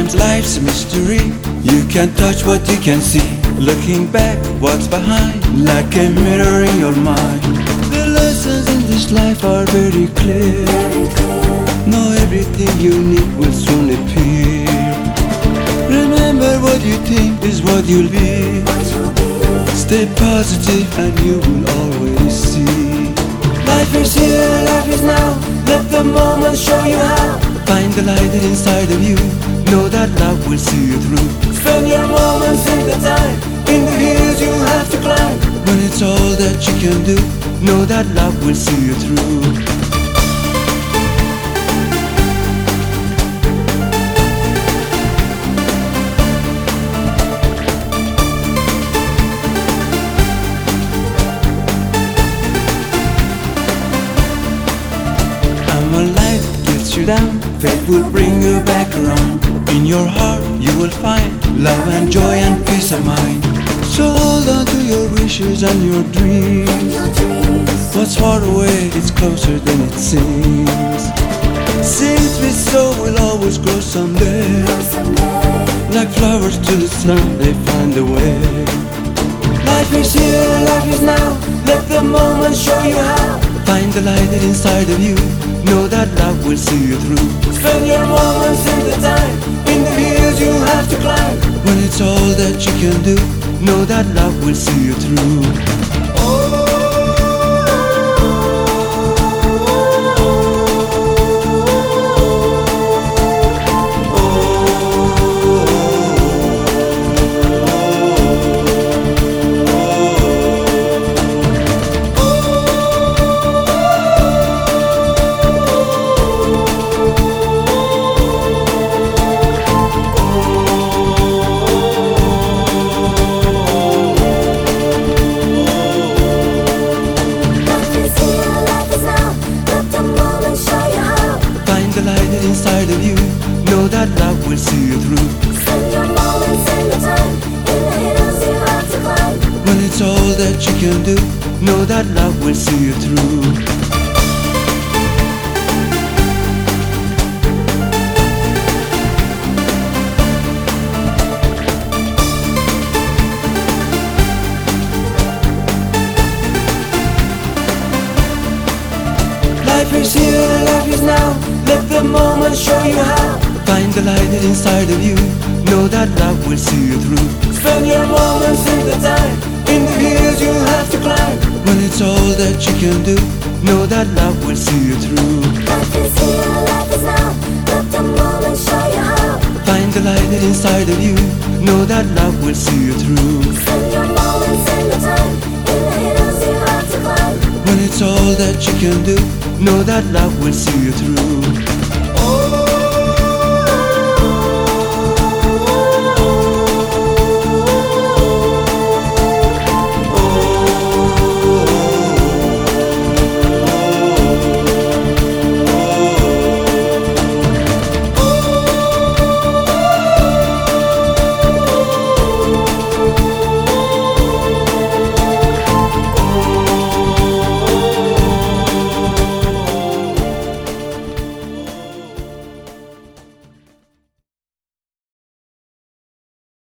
Sometimes life's a mystery. You can't touch what you can see. Looking back, what's behind, like a mirror in your mind. The lessons in this life are very clear. Know everything you need will soon appear. Remember what you think is what you'll be. Stay positive and you will always see. Life is here, life is now. Let the moment show you how. Find the light inside of you. Know that love will see you through. Spend your moments in the time, in the hills you have to climb. When it's all that you can do, know that love will see you through. When life gets you down, fate will bring you back around. In your heart you will find love and joy and peace of mind. So hold on to your wishes and your dreams. What's far away is closer than it seems. Seeds we sow will always grow someday. Like flowers to the sun, they find a way. Life is here, life is now. Let the moment show you how. Find the light inside of you. Know that love will see you through. Spend your moments in the time, in the hills you have to climb. When it's all that you can do, know that love will see you through. The light inside of you, know that love will see you through. Spend your moments in the time, in the hills you have to climb. When it's all that you can do, know that love will see you through. Life is here, life is now. Let the moment show you how. Find the light inside of you. Know that love will see you through. Spend your moments in the time, in the hills you have to climb. When it's all that you can do, know that love will see you through. Life is here, life is now. Let the moment show you how. Find the light inside of you. Know that love will see you through. Spend your moments in the time, in the hills you have to climb. When it's all that you can do, know that love will see you through.